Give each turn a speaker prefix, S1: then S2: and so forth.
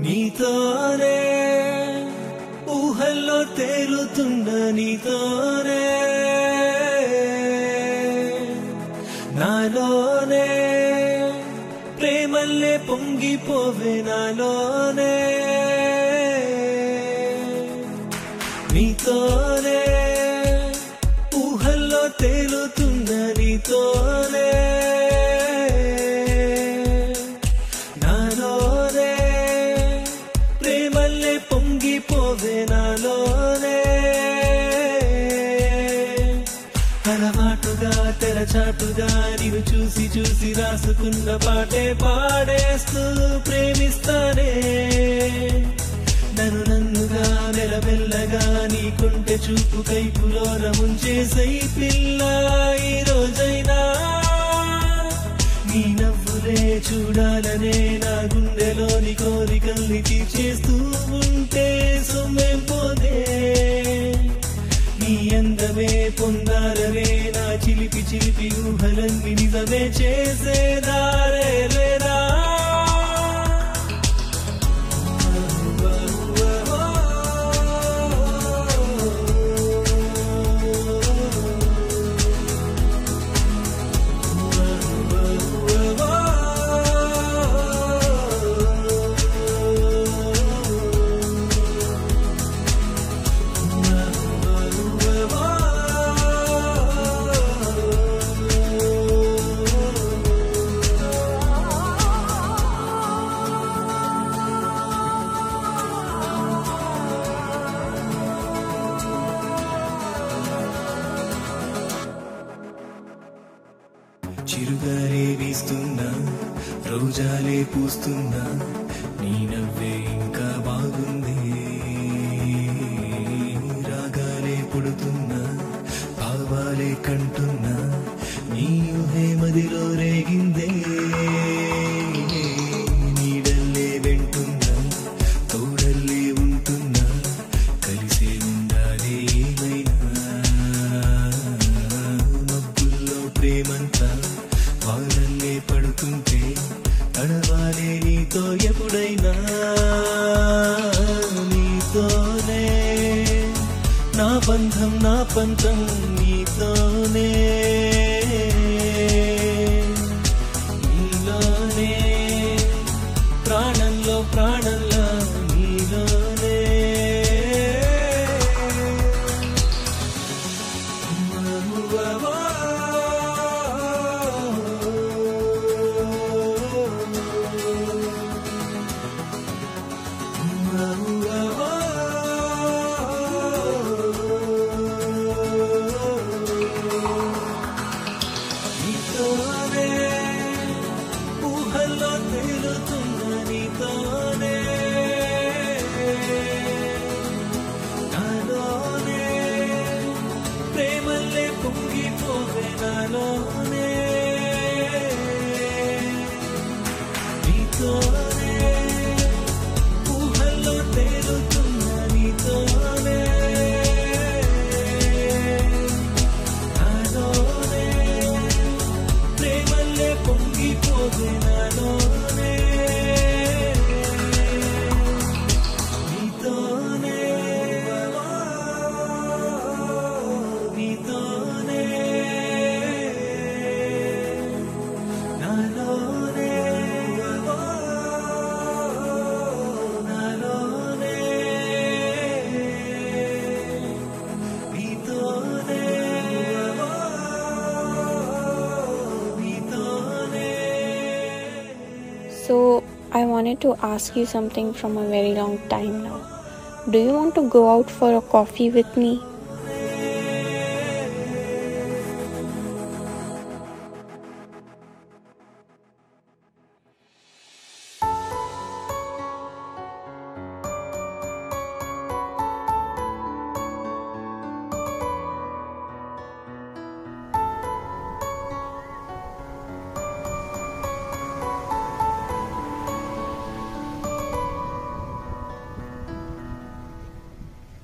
S1: నీతోనే ఊహల్లో తేలుతున్న నీతోనే నాలోనే ప్రేమల్లే పొంగిపోవే నాలోనే నీతోనే ఊహల్లో తేలుతున్న నీతోనే నాలోనే ప్రేమల్లే పొంగిపోవే నాలోనే అలవాటుగా తెరచాటుగా నిన్ను చూసి చూసి రాసుకున్న పాటే పాడేస్తూ ప్రేమిస్తానే నన్నుగా మెల్లమెల్లగా నీకుంటే చూపు కైపులోన ముంచేసై పిల్ల ఈ రోజైనా నీ నవ్వులే చూడాలనే నా గుండెలోని కోరికల్ని తీర్చేస్తూ ఉంటే సొమ్మేం పోదే నీ అందమే పొందాలనే నా చిలిపి చిలిపి ఊహలన్నీ నిజమే చేసేదారే లేదా చిరుగాలే వీస్తున్నా రోజాలే పూస్తున్నా నీ నవ్వే ఇంకా బాగుంది రాగాలే పుడుతున్నా భావాలే కంటున్నా నీ ఊహే మదిలో రేగిందే నీడల్లే వెంటున్నా తోడల్లే ఉంటున్నా కలిసే ఉండాలి ఏమైనా మబ్బుల్లో ప్రేమంతా వానల్లే పడుతుంటే తడవాలే నీతో ఎప్పుడైనా నీతోనే నా బంధం నా పంతం నీతోనే నీలోనే ప్రాణంలో ప్రాణంలో నీలోనే ఊహల్లో తేలుతున్న నీతోనే నాలోనే ప్రేమల్లే పొంగిపోవే నాలోనే నీతోనే ఊహల్లో తేలుతున్న నీతోనే నాలోనే ప్రేమల్లే పొంగిపోవే నాలోనే నీతోనే నీతోనే నాలోనే నాలోనే నీతోనే నీతోనే.
S2: So, I wanted to ask you something from a very long time now. Do you want to go out for a coffee with me?